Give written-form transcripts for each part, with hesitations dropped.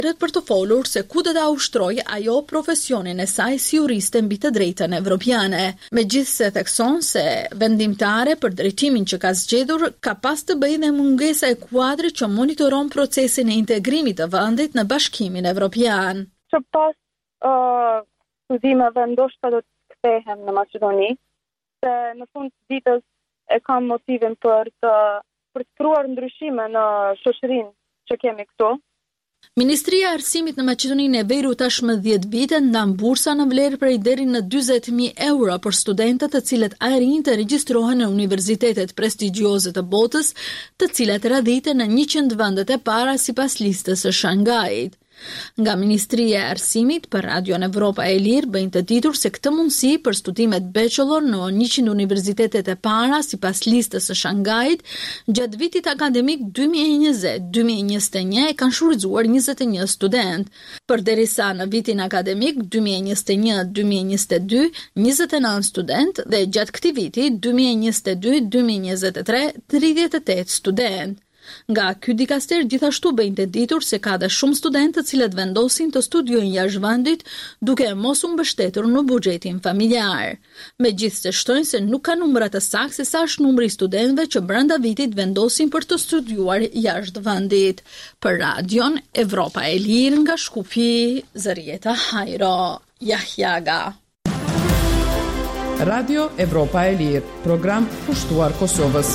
për të folur se ku do ta ushtrojë ajo profesionin e saj si juriste mbi të drejtën evropiane. Megjithse thekson se vendimtare për drejtimin që ka zgjedhur ka pas të bëjë me mungesa e kuadrit që monitoron procesin e integrimit të vendit në Bashkimin Evropian. Që pas studimeve ndoshta do të kthehem në Maqedoni, se në fund të ditës e kam motivin për të krijuar ndryshime në shoqërinë që kemi këtu. Ministria e Arsimit në Maqedoninë e Veriut tashmë 10 vite ndan bursa në vlerë prej deri në 40.000 euro për studentët të cilët arrin të regjistrohen në universitetet prestigjioze të botës, të cilat radhiten në 100 vendet e para sipas listës së Shangajit. Nga Ministria e Arsimit për Radion Evropa e Lirë bëjnë të ditur se këtë mundësi për studimet bachelor në 100 universitetet e para sipas listës së Shangajit gjatë vitit akademik 2020-2021 e kanë shfrytzuar 21 student. Përderisa në vitin akademik 2021-2022 29 student dhe gjatë këtij viti 2022-2023 38 student. Nga ky dikaster gjithashtu bëjnë të ditur se ka dhe shumë studentë të cilët vendosin të studiojnë jashtë vendit duke mos u mbështetur në buxhetin familjar. Megjithse shtojnë se nuk ka numra të saktë se sa është numri i studentëve që brenda vitit vendosin për të studiuar jashtë vendit. Për Radion Evropa e Lirë nga Shkupi, Zërieta Hajro, Jahjaga. Radio Evropa e Lirë, program kushtuar Kosovës.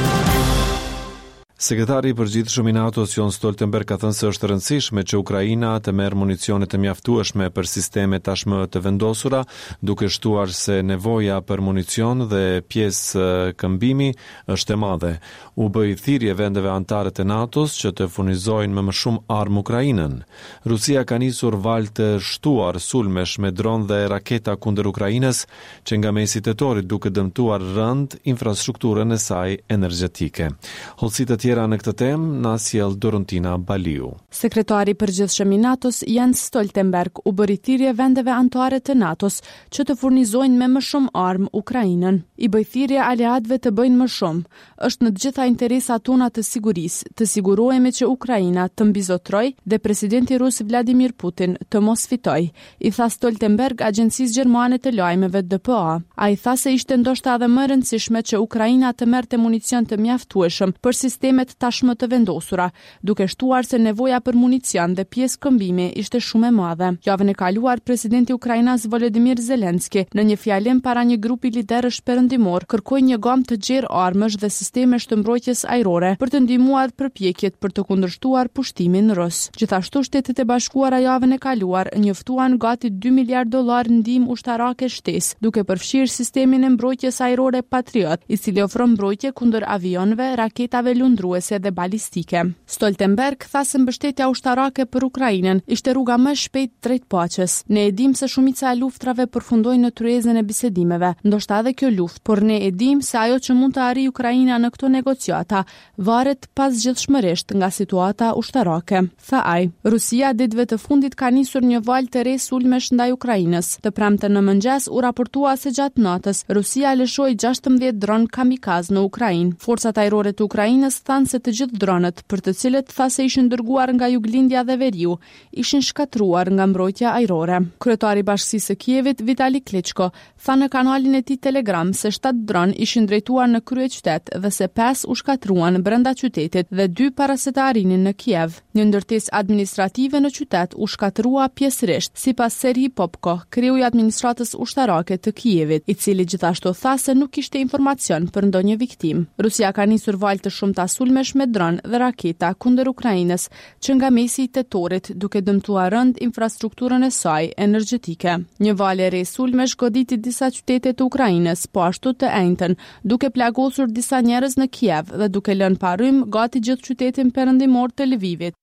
Sekretari i përgjithshëm i NATO-s Jens Stoltenberg ka thënë se është rëndësishme që Ukraina të merr municione të mjaftueshme për sisteme tashmë të vendosura, duke shtuar se nevoja për municion dhe pjesë këmbimi është e madhe. U bë thirrje vendeve anëtare të NATO-s që të furnizojnë më shumë armë Ukrainën. Rusia ka nisur valë të shtuar sulmesh me dron dhe raketa kundër Ukrainës, që nga mesi tetorit duke dëmtuar rënd infrastrukturën e saj energjetike. Hollësitë tjera në këtë temë na sjell Dorontina Baliu. Sekretari i përgjithshëm i NATO-s Jens Stoltenberg u bëri thirrje vendeve anëtare të NATO-s që të furnizojnë me më shumë armë Ukrainën. I bëj thirrje aleatëve të bëjnë më shumë. Është në të gjitha interesat tona të sigurisë, të sigurohemi që Ukraina të mbizotrojë dhe presidenti rus Vladimir Putin të mos fitojë, i tha Stoltenberg agjencisë gjermane të lajmeve DPA. Ai tha se ishte ndoshta edhe më rëndësishme që Ukraina të merrte municion të mjaftueshëm për sistemet tashmë të vendosura, duke shtuar se nevoja për municion dhe pjesë këmbimi ishte shumë e madhe. Javën e kaluar, presidenti i Ukrainës Volodymyr Zelensky në një fjalim para një grupi liderësh perëndimor kërkoi një gamë të gjerë armësh dhe sistemesh të mbrojtjes ajrore për të ndihmuar përpjekjet për të kundërshtuar pushtimin rus. Gjithashtu Shtetet e Bashkuara javën e kaluar njoftuan gati $2 miliard ndihmë ushtarake shtesë, duke përfshirë sistemin e mbrojtjes ajrore Patriot, i cili ofron mbrojtje kundër avionëve, raketave lundruese dhe balistike. Stoltenberg tha se mbështetja ushtarake për Ukrainën ishte rruga më e shpejtë drejt paqes. Ne e dimë se shumica e luftrave përfundojnë në tryezën e bisedimeve, ndoshta edhe kjo luftë, por ne e dimë se ajo që mund të arrijë Ukraina në këto negociata varet pasgjithshmërisht nga situata ushtarake. Tha ai, Rusia ditëve të fundit ka nisur një valë të re sulmesh ndaj Ukrainës. Të premten në mëngjes u raportua se gjatë natës Rusia lëshoi 16 dron kamikaz në Ukrainë. Forcat ajrore të Ukrainës thanë se të gjithë dronët, për të cilët tha se ishin dërguar nga Juglindja dhe Veriu, ishin shkatruar nga mbrojtja ajrore. Kryetari i Bashkisë së Kievit, Vitali Klitschko, tha në kanalin e tij Telegram se 7 dron ishin drejtuar në kryeqytet dhe se 5 u shkatruan brenda qytetit dhe 2 para se të arrinin në Kiev. Një ndërtesë administrative në qytet u shkatrua pjesërisht, sipas Serhij Popko, kreu i administratës ushtarake të Kievit, i cili gjithashtu tha se nuk kishte informacion për ndonjë viktim. Rusia ka nisur valë të shumta sulmesh me dron dhe raketa kundër Ukrainës, që nga mesi i tetorit duke dëmtuar rënd infrastrukturën e saj energjetike. Një valë e re sulmesh goditi disa qytete të Ukrainës, po ashtu të enjtën, duke plagosur disa njerëz në Kiev dhe duke lënë pa rrymë gati gjithë qytetin perëndimor të Lvivit.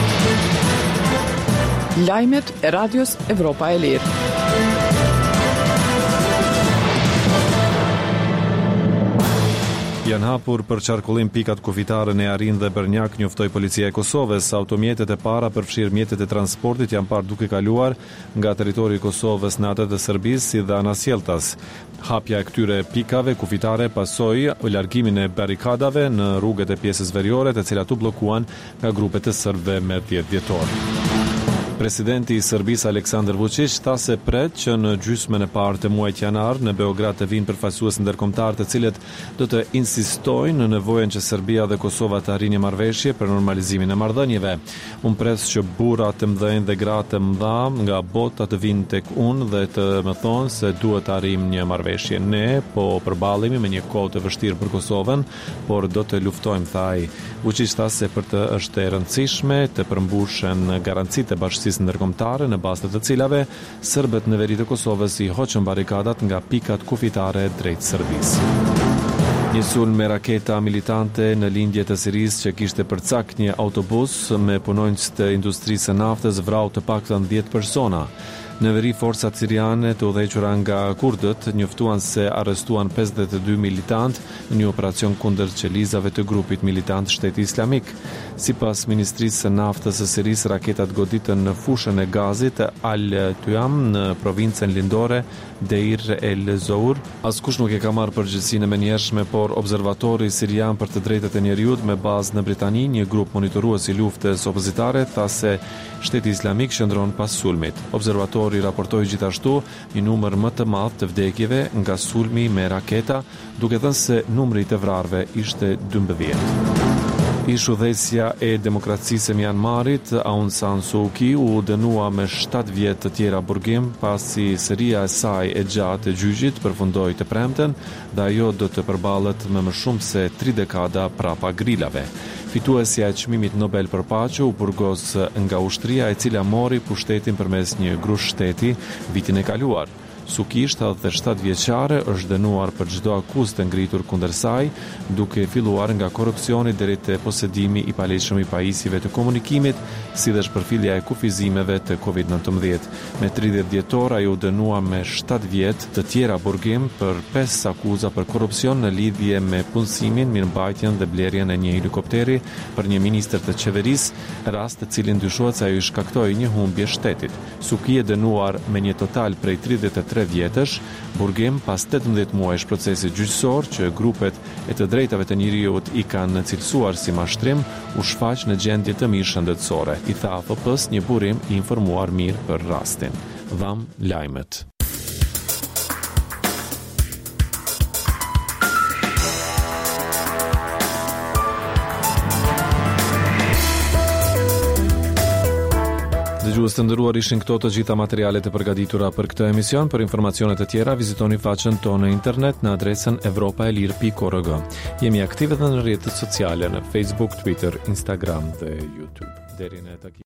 Lajmet e Radios Evropa e Lirë. Janë hapur për qarkullim pikat kufitare në Arin dhe Bernjak, njoftoi policia e Kosovës. Automjetet e para përfshirë mjetet e transportit janë parë duke kaluar nga territori i Kosovës në atë të Serbisë si dhe Anasjeltas. Hapja e këtyre pikave kufitare pasoi largimin e barikadave në rrugët e pjesës veriore, të cilat u bllokuan nga grupet e serbëve me 10 dhjetor. Presidenti i Serbisë Aleksandar Vučić tha se pret që në gjysmën e parë të muajit janar në Beograd të vinë përfaqësues ndërkombëtar të cilët do të insistojnë në nevojën që Serbia dhe Kosova të arrijnë marrëveshje për normalizimin e marrëdhënieve. Unë pres që burra të mëdhenj dhe gra të mëdha nga bota të vinë tek unë dhe të më thonë se duhet të arrijmë një marrëveshje. Ne po përballemi me një kohë të vështirë për Kosovën, por do të luftojmë, tha ai. Vučić tha se për të është e rëndësishme të përmbushen garancitë e bashkësisë ndërkombëtare në bazë të cilave serbët në veri të Kosovës i hoqën barikadat nga pikat kufitare drejt Serbisë. Një sulm me raketa militante në lindje të Sirisë që kishte përcak një autobus me punonjës të industrisë së naftës vrau të paktën 10 persona. Në veri forcat siriane të udhëhequra nga kurdët njoftuan se arrestuan 52 militant në një operacion kundër qelizave të grupit militant Shteti Islamik. Sipas Ministrisë së Naftës së Sirisë, raketat goditën në fushën e gazit Al-Tuyam në provincën lindore Deir el-Zour. Askush nuk e ka marrë përgjegjësinë e menjëhershme, por observatori sirian për të drejtat e njerëzit me bazë në Britani, një grup monitorues i luftës opozitare, tha se Shteti Islamik shndron pas sulmit. Observatori raportoi gjithashtu një numër më të madh të vdekjeve nga sulmi me raketa, duke thënë se numri i të vrarëve ishte 12. Ish-udhëheqësja e demokracisë e Myanmarit, Aung San Suu Kyi, u dënua me 7 vjet të tjera burgim pasi seria e saj e gjatë e gjyqit përfundoi të premten dhe ajo do të përballet me më shumë se 3 dekada prapa grilave. Fituesja e çmimit Nobel për paqe u burgos nga ushtria e cila mori pushtetin përmes një grush shteti vitin e kaluar. Suu Kyi, 77 vjeçare, është dënuar për çdo akuzë të ngritur kundër saj, duke filluar nga korrupsioni deri te posedimi i palegjshëm i pajisjeve të komunikimit, si dhe shpërfillja e kufizimeve të COVID-19. Me 30 dhjetor ai u dënua me 7 vjet të tjera burgim për 5 akuza për korrupsion në lidhje me punësimin, mirëmbajtjen dhe blerjen e një helikopteri për një ministër të qeverisë, rast të cilin dyshohet se ai shkaktoi një humbje shtetit. Suu Kyi e dënuar me një total prej 33 vjetësh, burgim pas 18 muajsh procesi gjyqësor që grupet e të drejtave të njerëzit i kanë cilësuar si mashtrim, u shfaq në gjendje të mirë shëndetësore, i tha AFP-s një burim i informuar mirë për rastin. Dham lajmet. Dëgjues të nderuar, ishin këto të gjitha materialet e përgatitura për këtë emision. Për informacione të tjera vizitoni faqen tonë në internet në adresën evropaelir.org. Jemi aktive edhe në rrjetet sociale në Facebook, Twitter, Instagram dhe YouTube. Deri në takimin